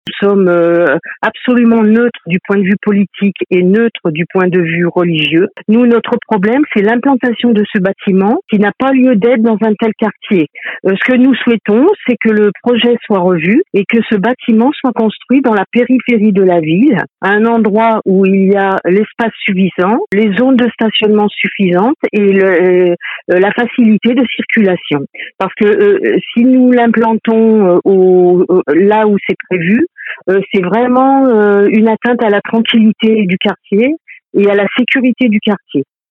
Nous sommes absolument neutres du point de vue politique et neutres du point de vue religieux. Nous, notre problème, c'est l'implantation de ce bâtiment qui n'a pas lieu d'être dans un tel quartier. Ce que nous souhaitons, c'est que le projet soit revu et que ce bâtiment soit construit dans la périphérie de la ville, à un endroit où il y a l'espace suffisant, les zones de stationnement suffisantes et la facilité de circulation. Parce que si nous l'implantons là où c'est prévu, c'est vraiment une atteinte à la tranquillité du quartier et à la sécurité du quartier.